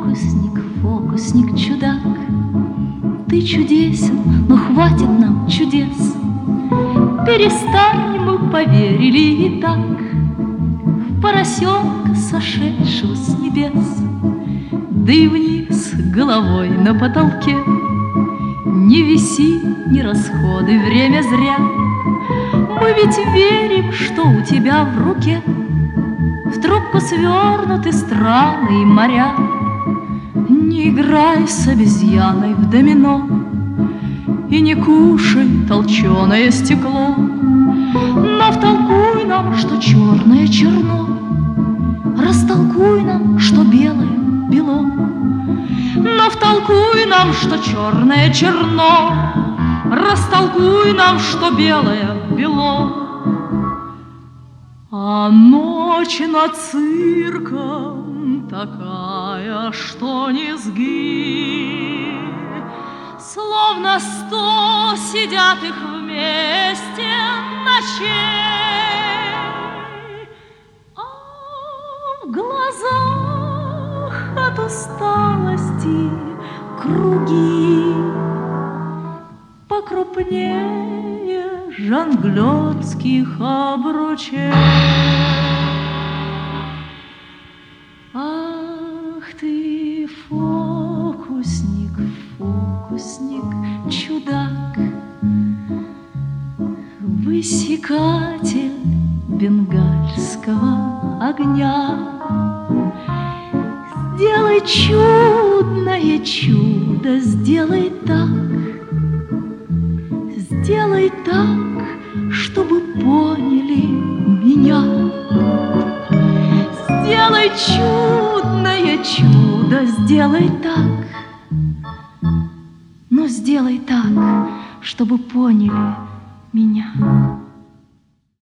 фокусник, фокусник, чудак. Ты чудесен, но хватит нам чудес. Перестань, мы поверили и так в поросенка, сошедшего с небес. Да и вниз головой на потолке не виси, не расходуй время зря. Мы ведь верим, что у тебя в руке в трубку свернуты страны и моря. Не играй с обезьяной в домино и не кушай толченое стекло, но втолкуй нам, что черное черно, растолкуй нам, что белое бело. Но втолкуй нам, что черное черно, растолкуй нам, что белое бело. А ночь над цирком такая, что низги, словно 100 сидят их вместе ночей, а в глазах от усталости круги покрупнее жонглерских обручей. Ах ты, фокусник, фокусник, чудак, высекатель бенгальского огня. Сделай чудное чудо, сделай так, сделай так, чтобы поняли меня. Сделай чудное чудо, сделай так, но сделай так, чтобы поняли меня.